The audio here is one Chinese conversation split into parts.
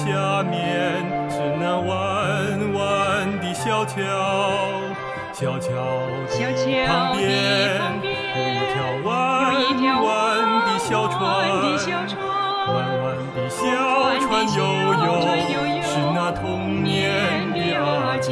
下面是那弯弯的小桥，小桥的旁边有一条弯弯的小船，弯弯的小船悠悠，是那童年的阿娇。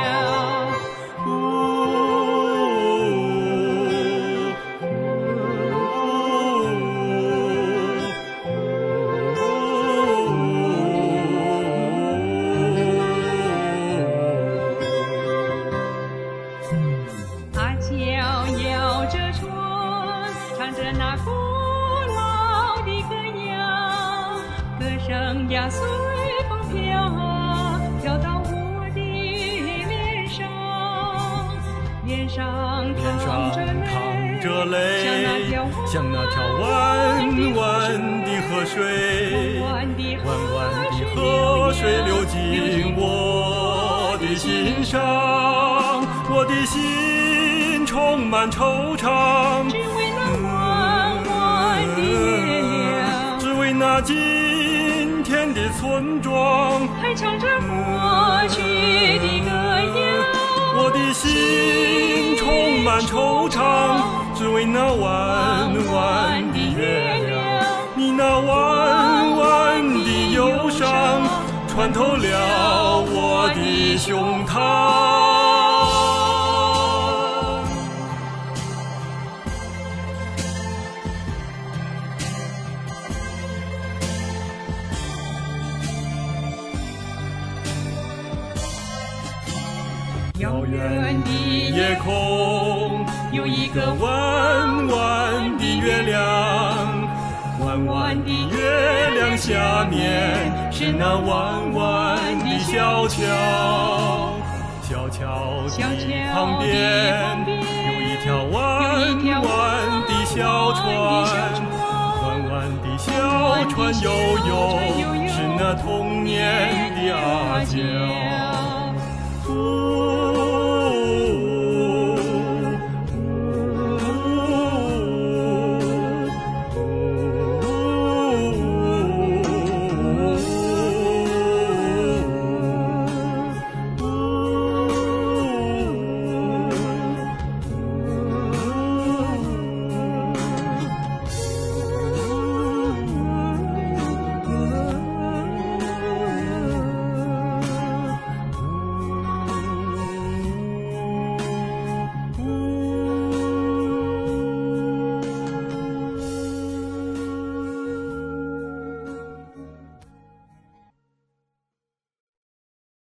阿娇摇着船，唱着那古老的歌谣，歌声呀随风飘，飘到我的脸上，脸上淌着泪， 像那条弯弯的河水，弯弯的河水流进我的心上，我的心充满惆怅， 只为那弯弯的月亮， 只为那今天的村庄， 还唱着过去的歌谣。 我的心充满惆怅，只为那弯弯的月亮，你那弯弯的忧伤穿透了我的胸膛。遥远的夜空有一个弯弯的月亮，弯弯的月亮下面是那弯弯的小桥，小桥的旁边有一条弯弯的小船，弯弯的小船悠悠，是那童年的阿娇。